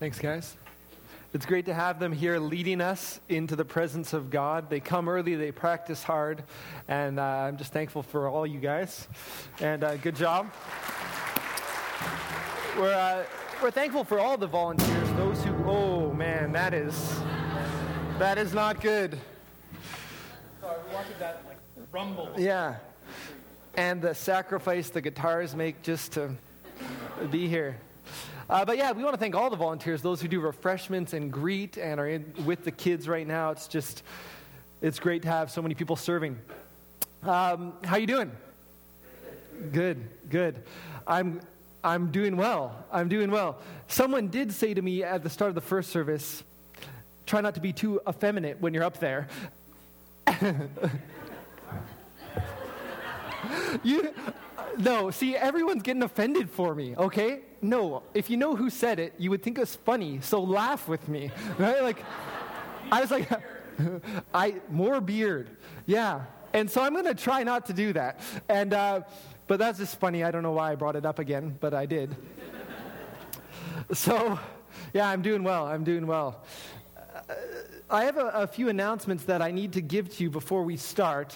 Thanks, guys. It's great to have them here leading us into the presence of God. They come early, they practice hard, and I'm just thankful for all you guys. And good job. We're thankful for all the volunteers, those who, oh man, that is not good. Sorry, we wanted that rumble. Yeah. And the sacrifice the guitars make just to be here. But yeah, we want to thank all the volunteers, those who do refreshments and greet and are with the kids right now. It's great to have so many people serving. How you doing? Good. I'm doing well. Someone did say to me at the start of the first service, try not to be too effeminate when you're up there. No, see, everyone's getting offended for me, okay? No, if you know who said it, you would think it was funny, so laugh with me, right? Like, I was like, more beard, yeah. And so I'm going to try not to do that. And, but that's just funny. I don't know why I brought it up again, but I did. So, yeah, I'm doing well. I have a few announcements that I need to give to you before we start.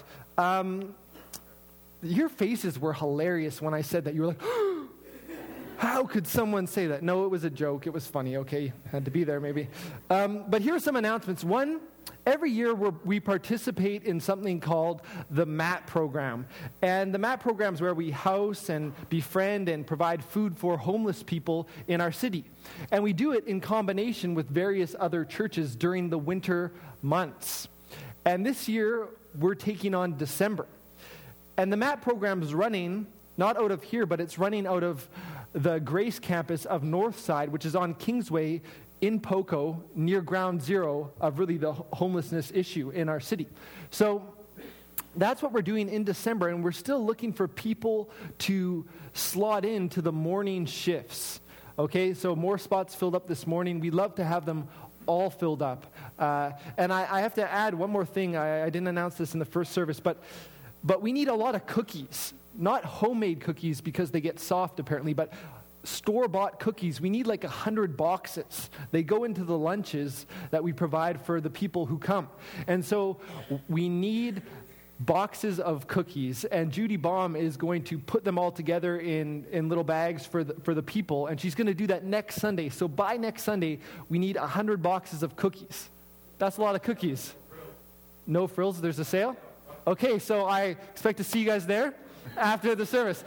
Your faces were hilarious when I said that. You were like, how could someone say that? No, it was a joke. It was funny. Okay, had to be there maybe. But here are some announcements. One, every year we participate in something called the MAT program. And the MAT program is where we house and befriend and provide food for homeless people in our city. And we do it in combination with various other churches during the winter months. And this year, we're taking on December. And the MAT program is running, not out of here, but it's running out of the Grace campus of Northside, which is on Kingsway in Poco, near ground zero of really the homelessness issue in our city. So that's what we're doing in December, and we're still looking for people to slot into the morning shifts. Okay, so more spots filled up this morning. We'd love to have them all filled up. And I have to add one more thing. I didn't announce this in the first service, but we need a lot of cookies, not homemade cookies because they get soft apparently, but store-bought cookies. We need like 100 boxes. They go into the lunches that we provide for the people who come. And so we need boxes of cookies, and Judy Baum is going to put them all together in little bags for the people, and she's going to do that next Sunday. So by next Sunday, we need 100 boxes of cookies. That's a lot of cookies. No frills? There's a sale? Okay, so I expect to see you guys there after the service.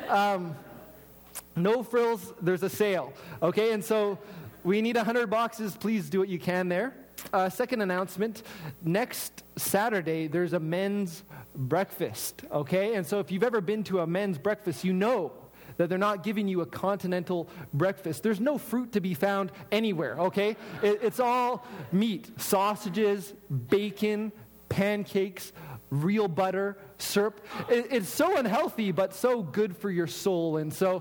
No frills, there's a sale. Okay, and so we need 100 boxes. Please do what you can there. Second announcement, next Saturday, there's a men's breakfast. Okay, and so if you've ever been to a men's breakfast, you know that they're not giving you a continental breakfast. There's no fruit to be found anywhere, okay? It's all meat, sausages, bacon, pancakes, real butter, syrup. It's so unhealthy, but so good for your soul. And so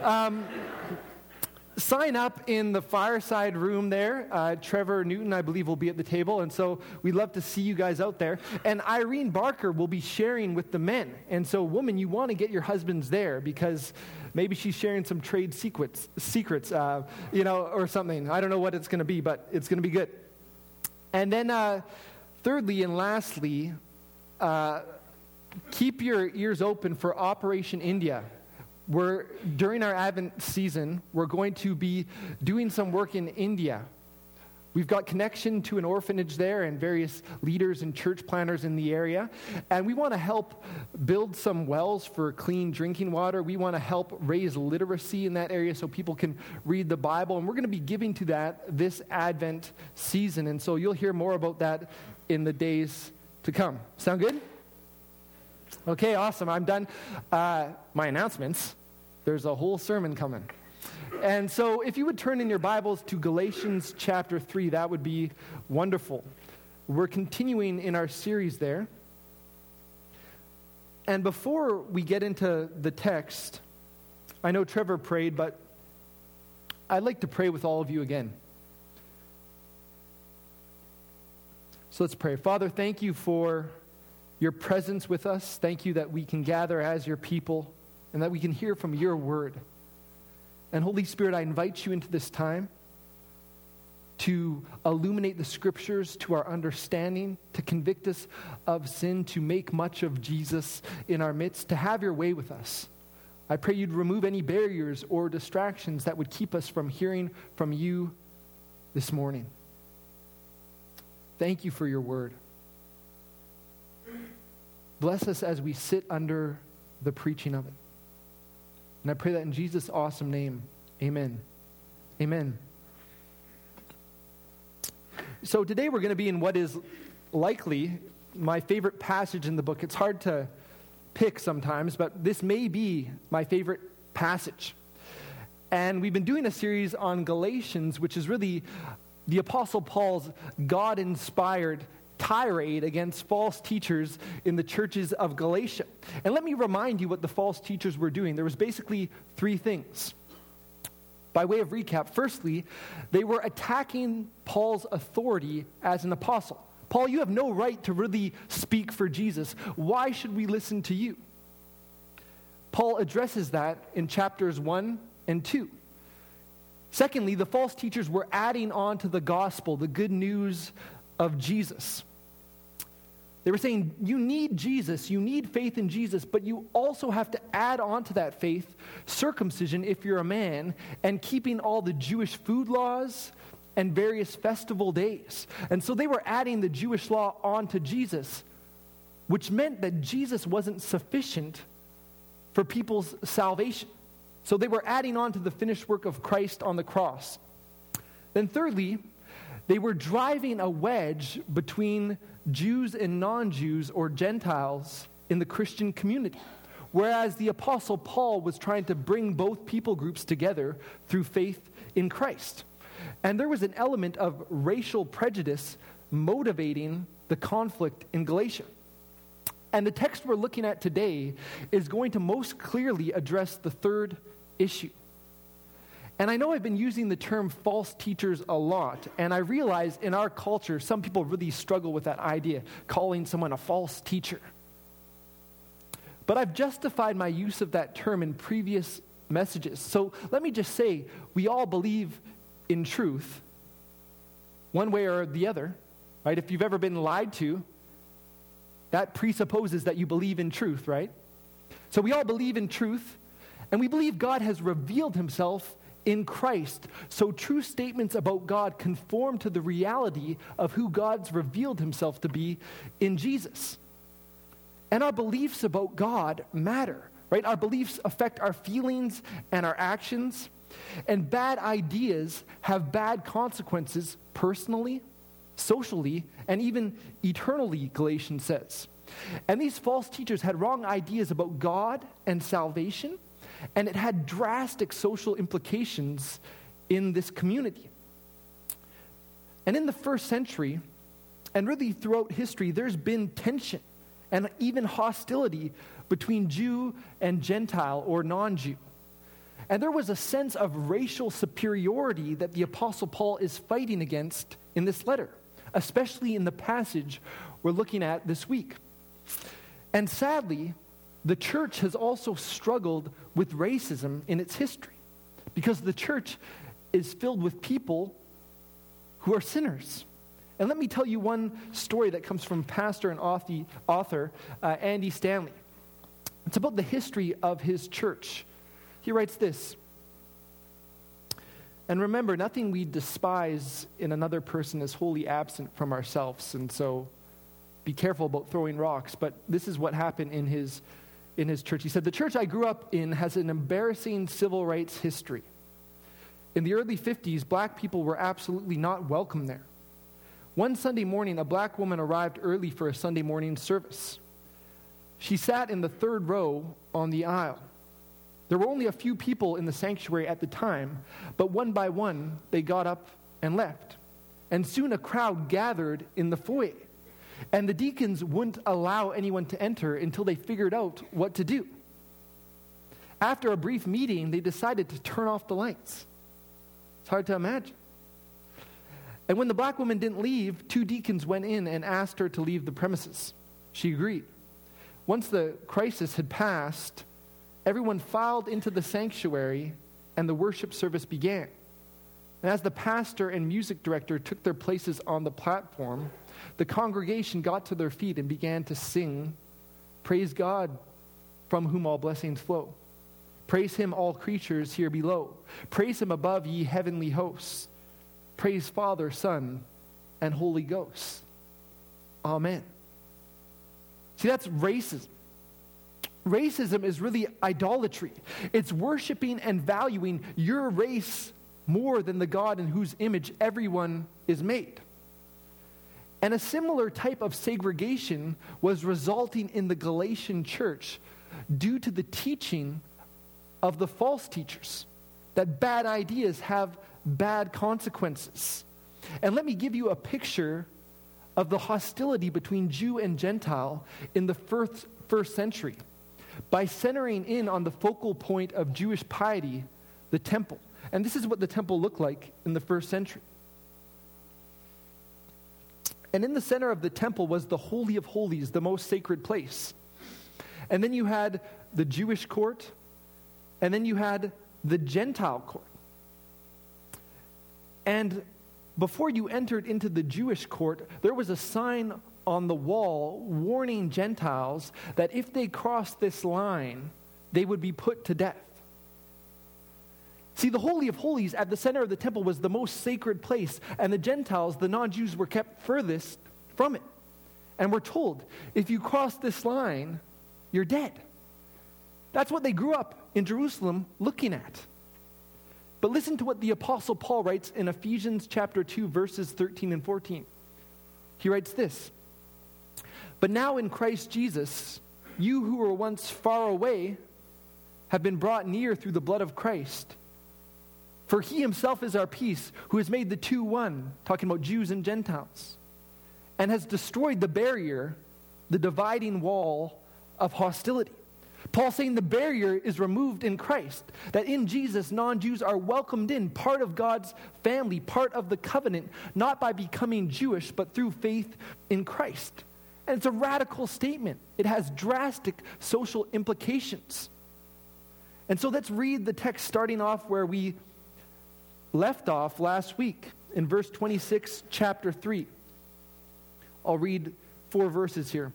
sign up in the fireside room there. Trevor Newton, I believe, will be at the table. And so we'd love to see you guys out there. And Irene Barker will be sharing with the men. And so, woman, you want to get your husbands there because maybe she's sharing some trade secrets, or something. I don't know what it's going to be, but it's going to be good. And then thirdly and lastly, keep your ears open for Operation India. During our Advent season, we're going to be doing some work in India. We've got connection to an orphanage there and various leaders and church planners in the area. And we want to help build some wells for clean drinking water. We want to help raise literacy in that area so people can read the Bible. And we're going to be giving to that this Advent season. And so you'll hear more about that in the days to come. Sound good? Okay, awesome. I'm done. My announcements. There's a whole sermon coming. And so if you would turn in your Bibles to Galatians chapter 3, that would be wonderful. We're continuing in our series there. And before we get into the text, I know Trevor prayed, but I'd like to pray with all of you again. So let's pray. Father, thank you for your presence with us. Thank you that we can gather as your people and that we can hear from your word. And Holy Spirit, I invite you into this time. to illuminate the scriptures to our understanding, to convict us of sin, to make much of Jesus in our midst, to have your way with us. I pray you'd remove any barriers or distractions that would keep us from hearing from you this morning. Thank you for your word. Bless us as we sit under the preaching of it. And I pray that in Jesus' awesome name, amen. Amen. So today we're going to be in what is likely my favorite passage in the book. It's hard to pick sometimes, but this may be my favorite passage. And we've been doing a series on Galatians, which is really the Apostle Paul's God-inspired tirade against false teachers in the churches of Galatia. And let me remind you what the false teachers were doing. There was basically three things. By way of recap, firstly, they were attacking Paul's authority as an apostle. Paul, you have no right to really speak for Jesus. Why should we listen to you? Paul addresses that in chapters 1 and 2. Secondly, the false teachers were adding on to the gospel, the good news of Jesus. They were saying, you need Jesus, you need faith in Jesus, but you also have to add on to that faith circumcision if you're a man, and keeping all the Jewish food laws and various festival days. And so they were adding the Jewish law onto Jesus, which meant that Jesus wasn't sufficient for people's salvation. So they were adding on to the finished work of Christ on the cross. Then thirdly, they were driving a wedge between Jews and non-Jews or Gentiles in the Christian community, whereas the Apostle Paul was trying to bring both people groups together through faith in Christ. And there was an element of racial prejudice motivating the conflict in Galatia. And the text we're looking at today is going to most clearly address the third issue. And I know I've been using the term false teachers a lot, and I realize in our culture, some people really struggle with that idea, calling someone a false teacher. But I've justified my use of that term in previous messages. So let me just say, we all believe in truth, one way or the other, right? If you've ever been lied to, that presupposes that you believe in truth, right? So we all believe in truth, and we believe God has revealed himself in Christ. So true statements about God conform to the reality of who God's revealed himself to be in Jesus. And our beliefs about God matter, right? Our beliefs affect our feelings and our actions. And bad ideas have bad consequences personally, socially, and even eternally, Galatians says. And these false teachers had wrong ideas about God and salvation, and it had drastic social implications in this community. And in the first century, and really throughout history, there's been tension and even hostility between Jew and Gentile or non-Jew. And there was a sense of racial superiority that the Apostle Paul is fighting against in this letter, especially in the passage we're looking at this week. And sadly, the church has also struggled with racism in its history because the church is filled with people who are sinners. And let me tell you one story that comes from pastor and author Andy Stanley. It's about the history of his church. He writes this: "And remember, nothing we despise in another person is wholly absent from ourselves, and so be careful about throwing rocks." But this is what happened in his church. He said, "The church I grew up in has an embarrassing civil rights history. In the early 50s, black people were absolutely not welcome there. One Sunday morning, a black woman arrived early for a Sunday morning service. She sat in the third row on the aisle. There were only a few people in the sanctuary at the time, but one by one, they got up and left. And soon a crowd gathered in the foyer. And the deacons wouldn't allow anyone to enter until they figured out what to do. After a brief meeting, they decided to turn off the lights. It's hard to imagine. And when the black woman didn't leave, 2 deacons went in and asked her to leave the premises. She agreed. Once the crisis had passed, everyone filed into the sanctuary and the worship service began. And as the pastor and music director took their places on the platform, the congregation got to their feet and began to sing, "Praise God, from whom all blessings flow. Praise him, all creatures here below. Praise him above, ye heavenly hosts. Praise Father, Son, and Holy Ghost. Amen." See, that's racism. Racism is really idolatry. It's worshiping and valuing your race more than the God in whose image everyone is made. And a similar type of segregation was resulting in the Galatian church due to the teaching of the false teachers, that bad ideas have bad consequences. And let me give you a picture of the hostility between Jew and Gentile in the first century by centering in on the focal point of Jewish piety, the temple. And this is what the temple looked like in the first century. And in the center of the temple was the Holy of Holies, the most sacred place. And then you had the Jewish court, and then you had the Gentile court. And before you entered into the Jewish court, there was a sign on the wall warning Gentiles that if they crossed this line, they would be put to death. See, the Holy of Holies at the center of the temple was the most sacred place, and the Gentiles, the non-Jews, were kept furthest from it. And we're told, if you cross this line, you're dead. That's what they grew up in Jerusalem looking at. But listen to what the Apostle Paul writes in Ephesians chapter 2, verses 13 and 14. He writes this: "But now in Christ Jesus, you who were once far away have been brought near through the blood of Christ. For he himself is our peace, who has made the two one," talking about Jews and Gentiles, "and has destroyed the barrier, the dividing wall of hostility." Paul saying the barrier is removed in Christ, that in Jesus, non-Jews are welcomed in, part of God's family, part of the covenant, not by becoming Jewish, but through faith in Christ. And it's a radical statement. It has drastic social implications. And so let's read the text starting off where we left off last week in verse 26, chapter 3. I'll read 4 verses here.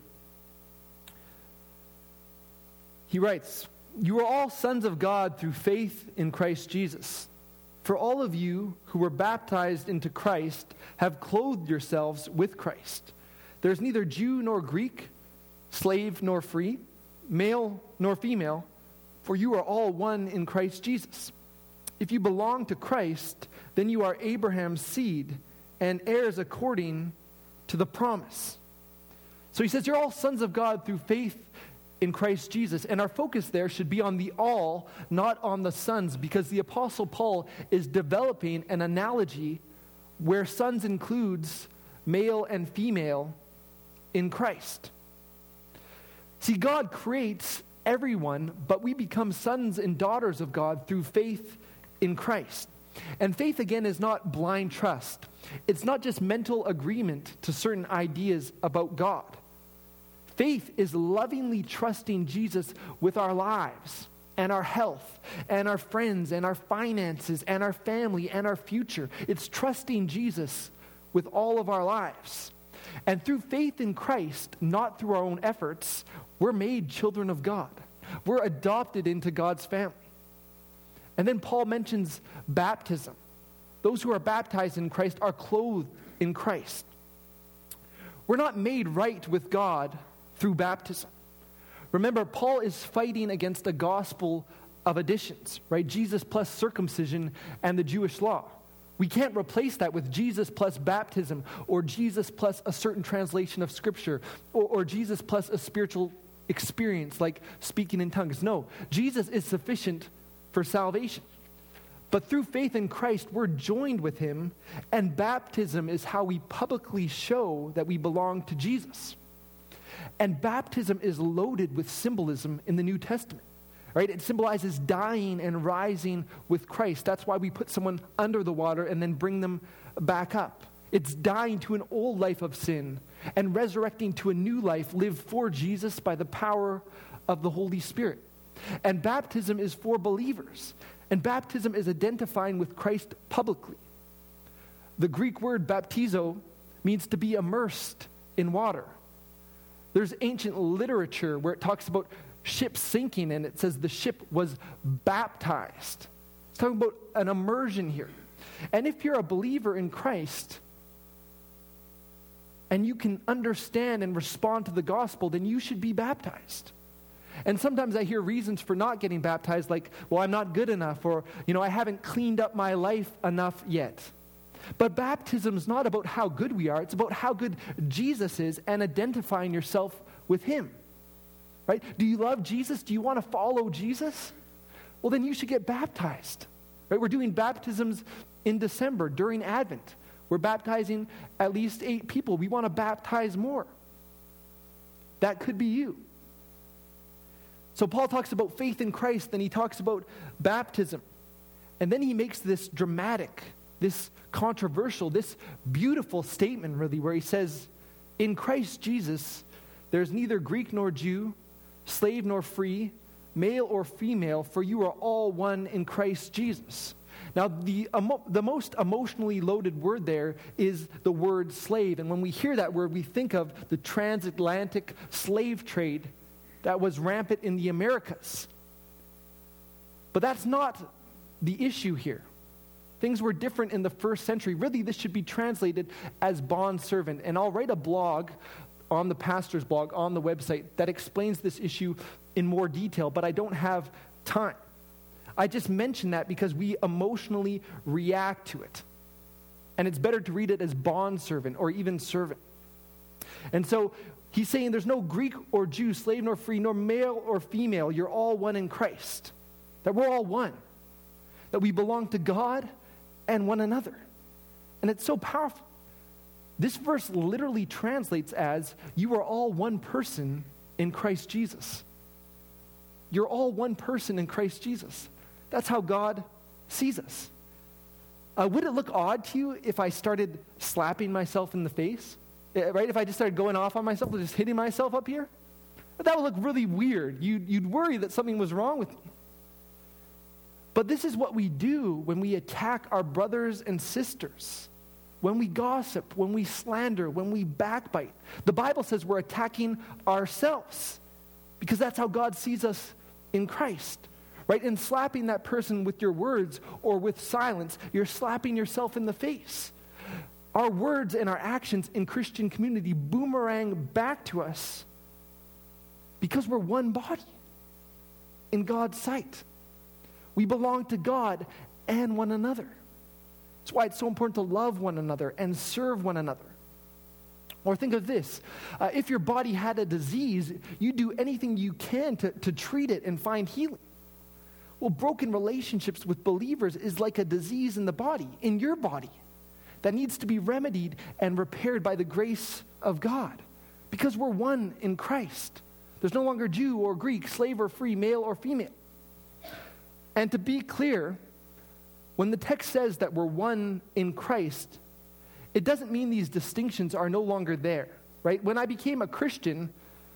He writes, "You are all sons of God through faith in Christ Jesus. For all of you who were baptized into Christ have clothed yourselves with Christ. There is neither Jew nor Greek, slave nor free, male nor female, for you are all one in Christ Jesus. If you belong to Christ, then you are Abraham's seed and heirs according to the promise." So he says you're all sons of God through faith in Christ Jesus. And our focus there should be on the all, not on the sons, because the Apostle Paul is developing an analogy where sons includes male and female in Christ. See, God creates everyone, but we become sons and daughters of God through faith in Christ. And faith, again, is not blind trust. It's not just mental agreement to certain ideas about God. Faith is lovingly trusting Jesus with our lives and our health and our friends and our finances and our family and our future. It's trusting Jesus with all of our lives. And through faith in Christ, not through our own efforts, we're made children of God. We're adopted into God's family. And then Paul mentions baptism. Those who are baptized in Christ are clothed in Christ. We're not made right with God through baptism. Remember, Paul is fighting against a gospel of additions, right? Jesus plus circumcision and the Jewish law. We can't replace that with Jesus plus baptism, or Jesus plus a certain translation of Scripture, or Jesus plus a spiritual experience like speaking in tongues. No, Jesus is sufficient for salvation. But through faith in Christ, we're joined with him, and baptism is how we publicly show that we belong to Jesus. And baptism is loaded with symbolism in the New Testament, right? It symbolizes dying and rising with Christ. That's why we put someone under the water and then bring them back up. It's dying to an old life of sin and resurrecting to a new life lived for Jesus by the power of the Holy Spirit. And baptism is for believers. And baptism is identifying with Christ publicly. The Greek word baptizo means to be immersed in water. There's ancient literature where it talks about ships sinking, and it says the ship was baptized. It's talking about an immersion here. And if you're a believer in Christ, and you can understand and respond to the gospel, then you should be baptized. And sometimes I hear reasons for not getting baptized, like, well, I'm not good enough, or, I haven't cleaned up my life enough yet. But baptism is not about how good we are. It's about how good Jesus is and identifying yourself with him. Right? Do you love Jesus? Do you want to follow Jesus? Well, then you should get baptized. Right? We're doing baptisms in December during Advent. We're baptizing at least 8 people. We want to baptize more. That could be you. So Paul talks about faith in Christ, then he talks about baptism. And then he makes this dramatic, this controversial, this beautiful statement, really, where he says, in Christ Jesus, there's neither Greek nor Jew, slave nor free, male or female, for you are all one in Christ Jesus. Now, the most emotionally loaded word there is the word slave. And when we hear that word, we think of the transatlantic slave trade that was rampant in the Americas. But that's not the issue here. Things were different in the first century. Really, this should be translated as bondservant. And I'll write a blog on the pastor's blog on the website that explains this issue in more detail, but I don't have time. I just mention that because we emotionally react to it. And it's better to read it as bondservant or even servant. And so he's saying there's no Greek or Jew, slave nor free, nor male or female. You're all one in Christ. That we're all one. That we belong to God and one another. And it's so powerful. This verse literally translates as, you are all one person in Christ Jesus. You're all one person in Christ Jesus. That's how God sees us. Would it look odd to you if I started slapping myself in the face? Right? If I just started going off on myself, just hitting myself up here? That would look really weird. You'd worry that something was wrong with me. But this is what we do when we attack our brothers and sisters. When we gossip, when we slander, when we backbite. The Bible says we're attacking ourselves because that's how God sees us in Christ. Right? And slapping that person with your words or with silence, you're slapping yourself in the face. Our words and our actions in Christian community boomerang back to us because we're one body in God's sight. We belong to God and one another. That's why it's so important to love one another and serve one another. Or think of this. If your body had a disease, you do anything you can to treat it and find healing. Well, broken relationships with believers is like a disease in the body, in your body, that needs to be remedied and repaired by the grace of God. Because we're one in Christ. There's no longer Jew or Greek, slave or free, male or female. And to be clear, when the text says that we're one in Christ, it doesn't mean these distinctions are no longer there, right? When I became a Christian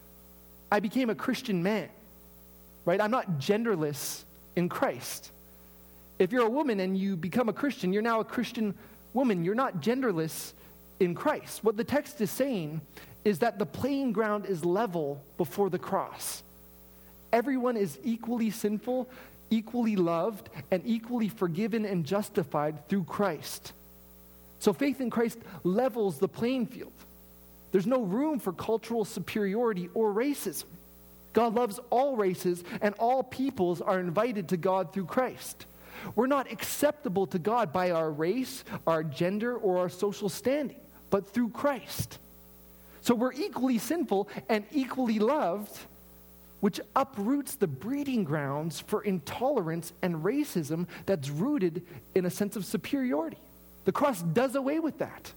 man, right? I'm not genderless in Christ. If you're a woman and you become a Christian, you're now a Christian woman. You're not genderless in Christ. What the text is saying is that the playing ground is level before the cross. Everyone is equally sinful, equally loved, and equally forgiven and justified through Christ. So faith in Christ levels the playing field. There's no room for cultural superiority or racism. God loves all races, and all peoples are invited to God through Christ. We're not acceptable to God by our race, our gender, or our social standing, but through Christ. So we're equally sinful and equally loved, which uproots the breeding grounds for intolerance and racism that's rooted in a sense of superiority. The cross does away with that.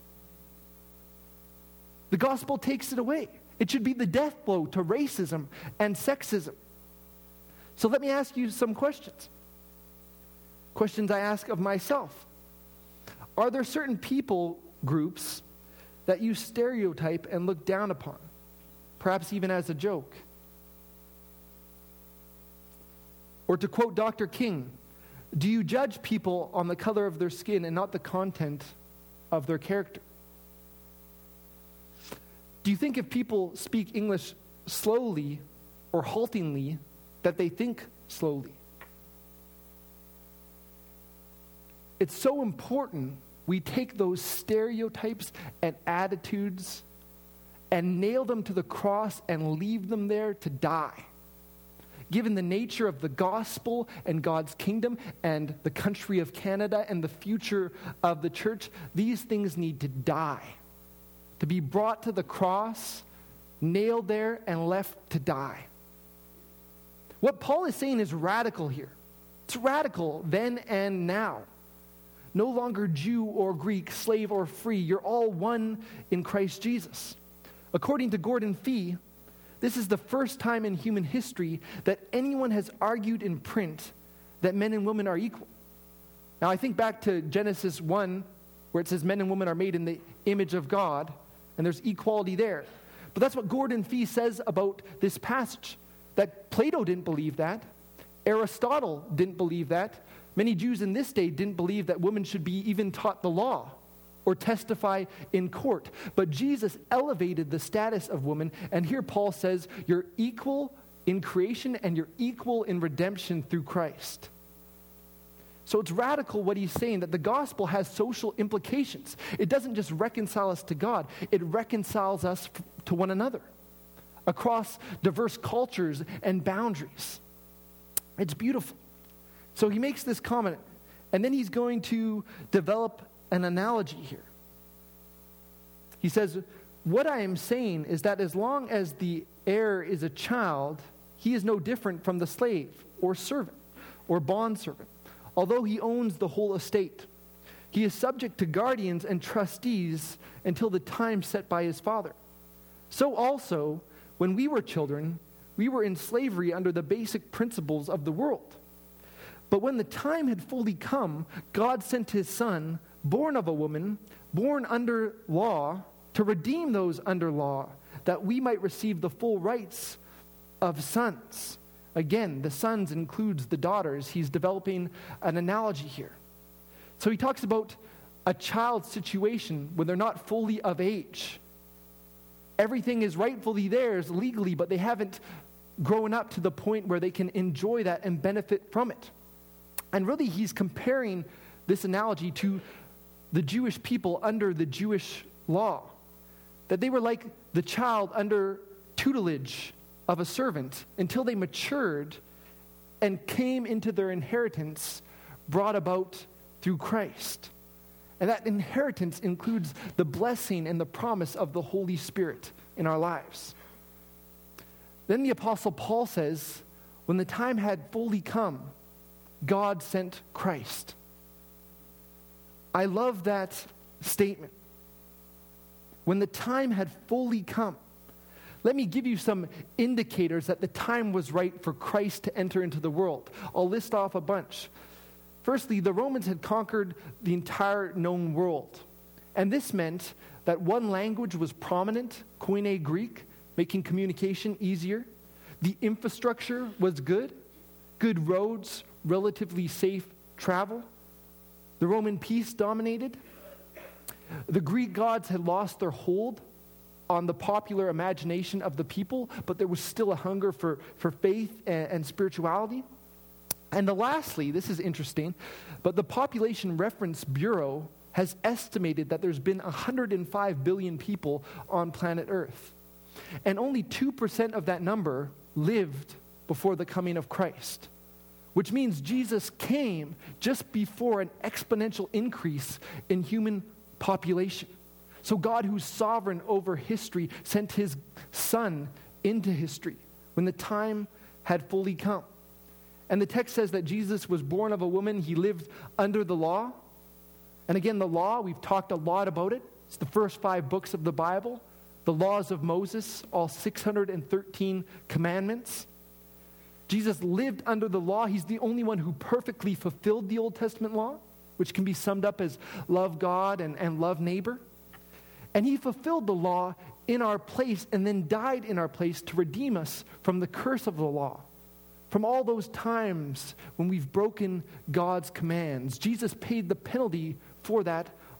The gospel takes it away. It should be the death blow to racism and sexism. So let me ask you some questions. Questions I ask of myself. Are there certain people groups that you stereotype and look down upon, perhaps even as a joke? Or to quote Dr. King, do you judge people on the color of their skin and not the content of their character. Do you think if people speak English slowly or haltingly, that they think slowly? It's so important we take those stereotypes and attitudes and nail them to the cross and leave them there to die. Given the nature of the gospel and God's kingdom and the country of Canada and the future of the church, these things need to die, to be brought to the cross, nailed there, and left to die. What Paul is saying is radical here. It's radical then and now. No longer Jew or Greek, slave or free. You're all one in Christ Jesus. According to Gordon Fee, this is the first time in human history that anyone has argued in print that men and women are equal. Now, I think back to Genesis 1, where it says men and women are made in the image of God, and there's equality there. But that's what Gordon Fee says about this passage, that Plato didn't believe that. Aristotle didn't believe that. Many Jews in this day didn't believe that women should be even taught the law or testify in court. But Jesus elevated the status of women, and here Paul says, you're equal in creation and you're equal in redemption through Christ. So it's radical what he's saying, that the gospel has social implications. It doesn't just reconcile us to God, it reconciles us to one another across diverse cultures and boundaries. It's beautiful. So he makes this comment, and then he's going to develop an analogy here. He says, what I am saying is that as long as the heir is a child, he is no different from the slave or servant or bondservant, although he owns the whole estate. He is subject to guardians and trustees until the time set by his father. So also, when we were children, we were in slavery under the basic principles of the world. But when the time had fully come, God sent his Son, born of a woman, born under law, to redeem those under law, that we might receive the full rights of sons. Again, the sons includes the daughters. He's developing an analogy here. So he talks about a child's situation when they're not fully of age. Everything is rightfully theirs legally, but they haven't grown up to the point where they can enjoy that and benefit from it. And really, he's comparing this analogy to the Jewish people under the Jewish law, that they were like the child under tutelage of a servant until they matured and came into their inheritance brought about through Christ. And that inheritance includes the blessing and the promise of the Holy Spirit in our lives. Then the Apostle Paul says, when the time had fully come, God sent Christ. I love that statement. When the time had fully come. Let me give you some indicators that the time was right for Christ to enter into the world. I'll list off a bunch. Firstly, the Romans had conquered the entire known world. And this meant that one language was prominent, Koine Greek, making communication easier. The infrastructure was good roads, relatively safe travel. The Roman peace dominated. The Greek gods had lost their hold on the popular imagination of the people, but there was still a hunger for faith and spirituality. And lastly, this is interesting, but the Population Reference Bureau has estimated that there's been 105 billion people on planet Earth. And only 2% of that number lived before the coming of Christ, which means Jesus came just before an exponential increase in human population. So God, who's sovereign over history, sent his Son into history when the time had fully come. And the text says that Jesus was born of a woman. He lived under the law. And again, the law, we've talked a lot about it. It's the first 5 books of the Bible. The laws of Moses, all 613 commandments. Jesus lived under the law. He's the only one who perfectly fulfilled the Old Testament law, which can be summed up as love God and love neighbor. And he fulfilled the law in our place and then died in our place to redeem us from the curse of the law. From all those times when we've broken God's commands, Jesus paid the penalty for that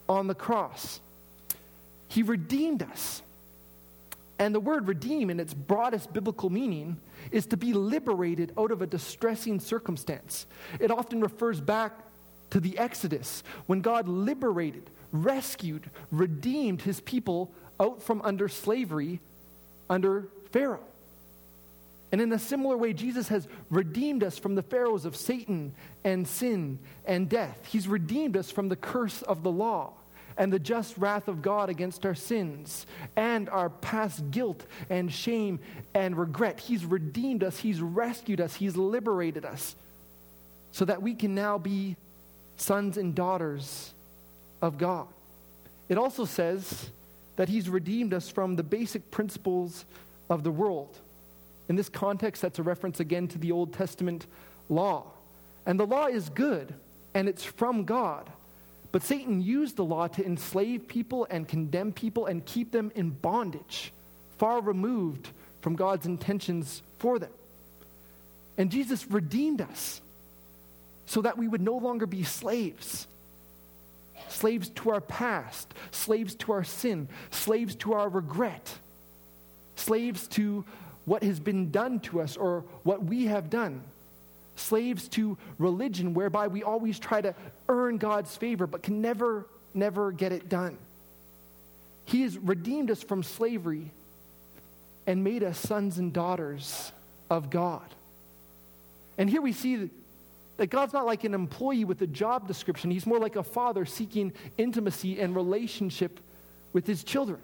on the cross. He redeemed us. And the word redeem, in its broadest biblical meaning, is to be liberated out of a distressing circumstance. It often refers back to the Exodus, when God liberated, rescued, redeemed his people out from under slavery under Pharaoh. And in a similar way, Jesus has redeemed us from the pharaohs of Satan and sin and death. He's redeemed us from the curse of the law and the just wrath of God against our sins and our past guilt and shame and regret. He's redeemed us. He's rescued us. He's liberated us so that we can now be sons and daughters of God. It also says that he's redeemed us from the basic principles of the world. In this context, that's a reference again to the Old Testament law. And the law is good, and it's from God. But Satan used the law to enslave people and condemn people and keep them in bondage, far removed from God's intentions for them. And Jesus redeemed us so that we would no longer be slaves. Slaves to our past, slaves to our sin, slaves to our regret, slaves to what has been done to us or what we have done. Slaves to religion, whereby we always try to earn God's favor but can never get it done. He has redeemed us from slavery and made us sons and daughters of God. And here we see that God's not like an employee with a job description. He's more like a father seeking intimacy and relationship with his children.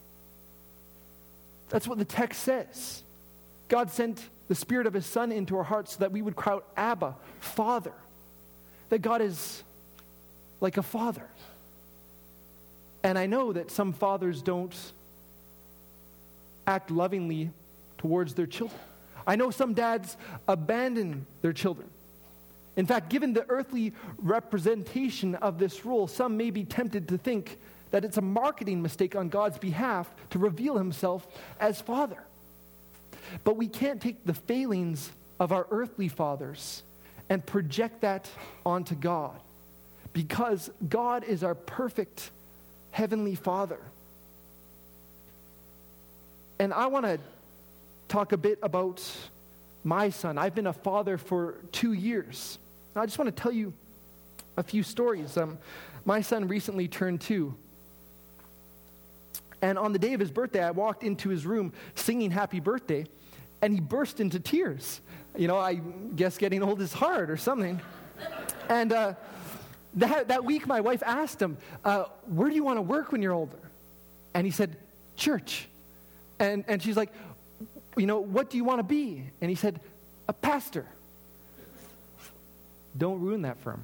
That's what the text says. God sent the Spirit of his Son into our hearts so that we would cry out, Abba, Father. That God is like a father. And I know that some fathers don't act lovingly towards their children. I know some dads abandon their children. In fact, given the earthly representation of this role, some may be tempted to think that it's a marketing mistake on God's behalf to reveal himself as Father. But we can't take the failings of our earthly fathers and project that onto God, because God is our perfect heavenly Father. And I want to talk a bit about my son. I've been a father for 2 years. I just want to tell you a few stories. My son recently turned 2. And on the day of his birthday, I walked into his room singing happy birthday, and he burst into tears. You know, I guess getting old is hard or something. And that week, my wife asked him, where do you want to work when you're older? And he said, church. And she's like, you know, what do you want to be? And he said, a pastor. Don't ruin that for him.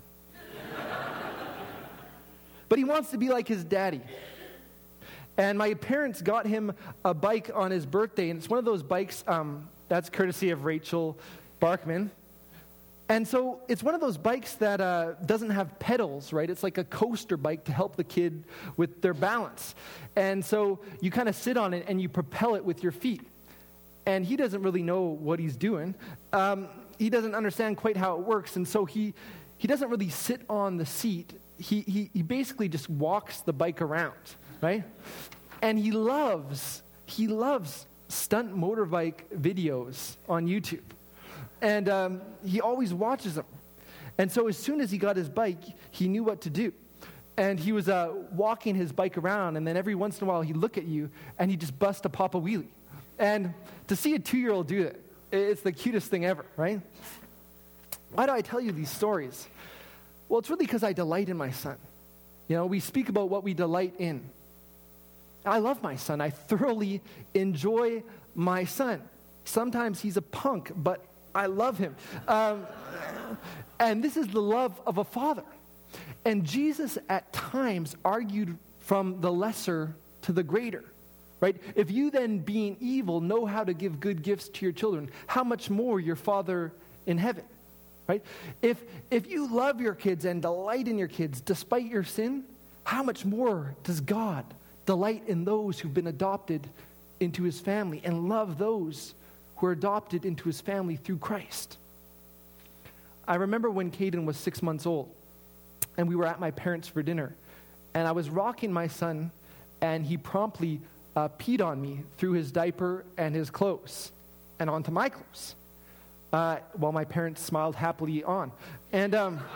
But he wants to be like his daddy. And my parents got him a bike on his birthday, and it's one of those bikes that's courtesy of Rachel Barkman. And so it's one of those bikes that doesn't have pedals, right? It's like a coaster bike to help the kid with their balance. And so you kind of sit on it and you propel it with your feet. And he doesn't really know what he's doing. He doesn't understand quite how it works, and so he doesn't really sit on the seat. He basically just walks the bike around, right? And he loves stunt motorbike videos on YouTube. And he always watches them. And so as soon as he got his bike, he knew what to do. And he was walking his bike around, and then every once in a while he'd look at you, and he'd just bust a Papa Wheelie. And to see a 2-year-old do that, it's the cutest thing ever, right? Why do I tell you these stories? Well, it's really because I delight in my son. You know, we speak about what we delight in. I love my son. I thoroughly enjoy my son. Sometimes he's a punk, but I love him. And this is the love of a father. And Jesus at times argued from the lesser to the greater. Right? If you then, being evil, know how to give good gifts to your children, how much more your Father in heaven? Right? If you love your kids and delight in your kids despite your sin, how much more does God delight in those who've been adopted into his family and love those who are adopted into his family through Christ? I remember when Caden was 6 months old, and we were at my parents for dinner, and I was rocking my son, and he promptly peed on me through his diaper and his clothes and onto my clothes while my parents smiled happily on. And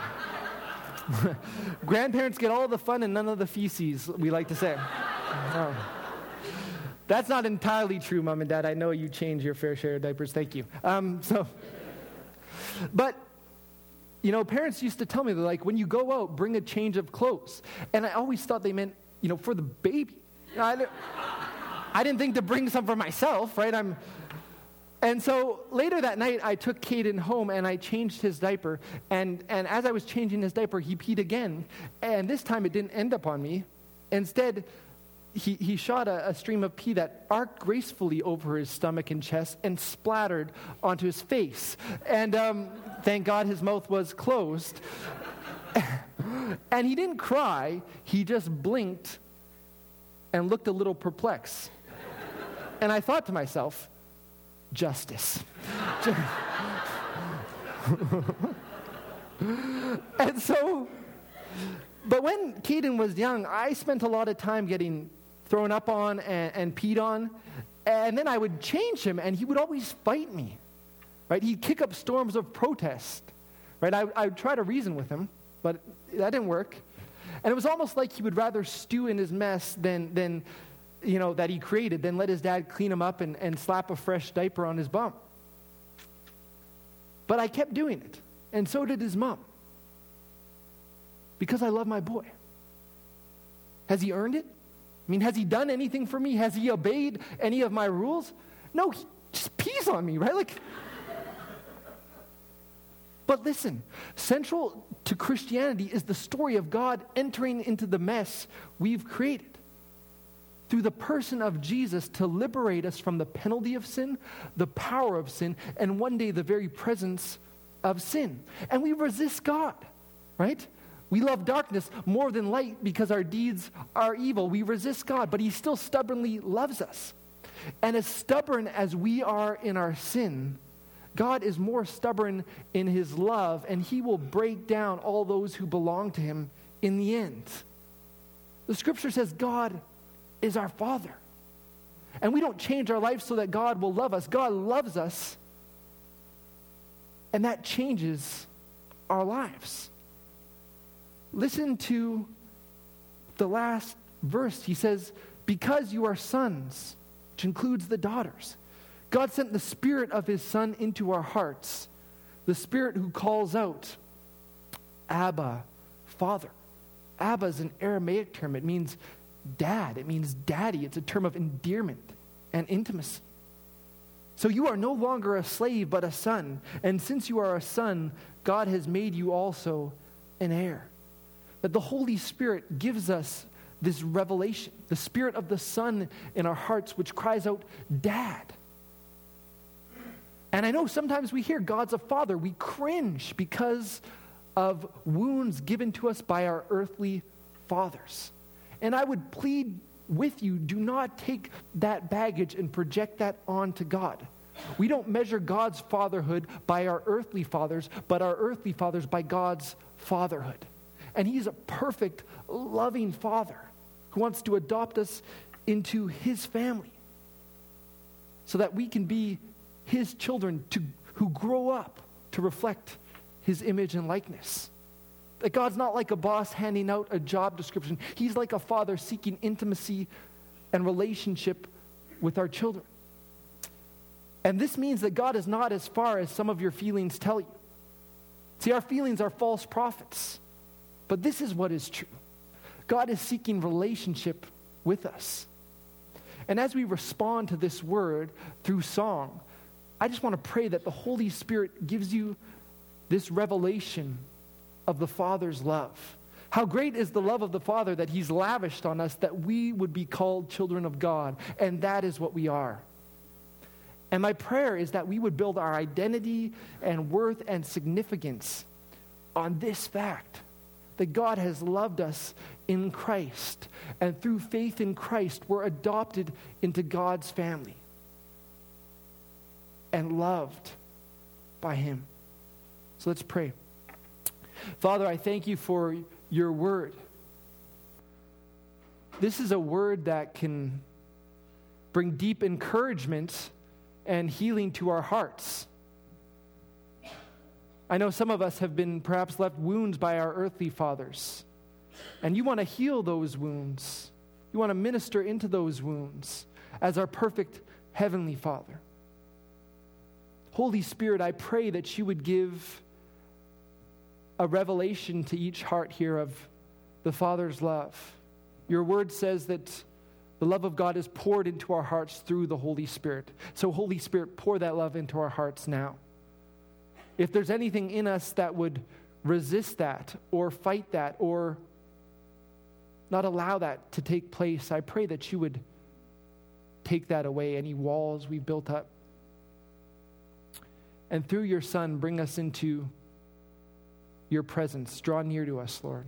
grandparents get all the fun and none of the feces, we like to say. That's not entirely true, Mom and Dad. I know you change your fair share of diapers. Thank you. But, parents used to tell me, they're like, when you go out, bring a change of clothes. And I always thought they meant, for the baby. I didn't think to bring some for myself, right? And so later that night, I took Caden home and I changed his diaper. And as I was changing his diaper, he peed again. And this time it didn't end up on me. Instead, he shot a stream of pee that arced gracefully over his stomach and chest and splattered onto his face. And thank God his mouth was closed. And he didn't cry. He just blinked and looked a little perplexed. And I thought to myself, justice. And so, but when Caden was young, I spent a lot of time getting thrown up on and peed on. And then I would change him, and he would always fight me, right? He'd kick up storms of protest, right? I would try to reason with him, but that didn't work. And it was almost like he would rather stew in his mess than that he created, than let his dad clean him up and slap a fresh diaper on his bum. But I kept doing it, and so did his mom, because I love my boy. Has he earned it? I mean, has he done anything for me? Has he obeyed any of my rules? No, he just pees on me, right? But listen, central to Christianity is the story of God entering into the mess we've created through the person of Jesus to liberate us from the penalty of sin, the power of sin, and one day the very presence of sin. And we resist God, right? We love darkness more than light because our deeds are evil. We resist God, but he still stubbornly loves us. And as stubborn as we are in our sin, God is more stubborn in his love, and he will break down all those who belong to him in the end. The scripture says God is our Father. And we don't change our life so that God will love us. God loves us, and that changes our lives. Listen to the last verse. He says, because you are sons, which includes the daughters. God sent the Spirit of his Son into our hearts, the Spirit who calls out, Abba, Father. Abba is an Aramaic term. It means dad. It means daddy. It's a term of endearment and intimacy. So you are no longer a slave, but a son. And since you are a son, God has made you also an heir. That the Holy Spirit gives us this revelation, the Spirit of the Son in our hearts, which cries out, Dad. And I know sometimes we hear God's a father. We cringe because of wounds given to us by our earthly fathers. And I would plead with you, do not take that baggage and project that onto God. We don't measure God's fatherhood by our earthly fathers, but our earthly fathers by God's fatherhood. And he's a perfect, loving father who wants to adopt us into his family so that we can be his children who grow up to reflect his image and likeness. That God's not like a boss handing out a job description. He's like a father seeking intimacy and relationship with our children. And this means that God is not as far as some of your feelings tell you. See, our feelings are false prophets. But this is what is true. God is seeking relationship with us. And as we respond to this word through song, I just want to pray that the Holy Spirit gives you this revelation of the Father's love. How great is the love of the Father that he's lavished on us, that we would be called children of God. And that is what we are. And my prayer is that we would build our identity and worth and significance on this fact, that God has loved us in Christ. And through faith in Christ, we're adopted into God's family and loved by him. So let's pray. Father, I thank you for your word. this is a word that can bring deep encouragement and healing to our hearts. I know some of us have been perhaps left wounds by our earthly fathers, and you want to heal those wounds. You want to minister into those wounds as our perfect heavenly Father. Holy Spirit, I pray that you would give a revelation to each heart here of the Father's love. Your word says that the love of God is poured into our hearts through the Holy Spirit. So Holy Spirit, pour that love into our hearts now. If there's anything in us that would resist that or fight that or not allow that to take place, I pray that you would take that away, any walls we've built up. And through your Son, bring us into your presence. Draw near to us, Lord.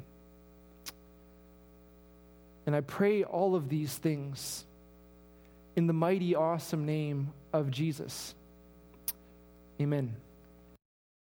And I pray all of these things in the mighty, awesome name of Jesus. Amen.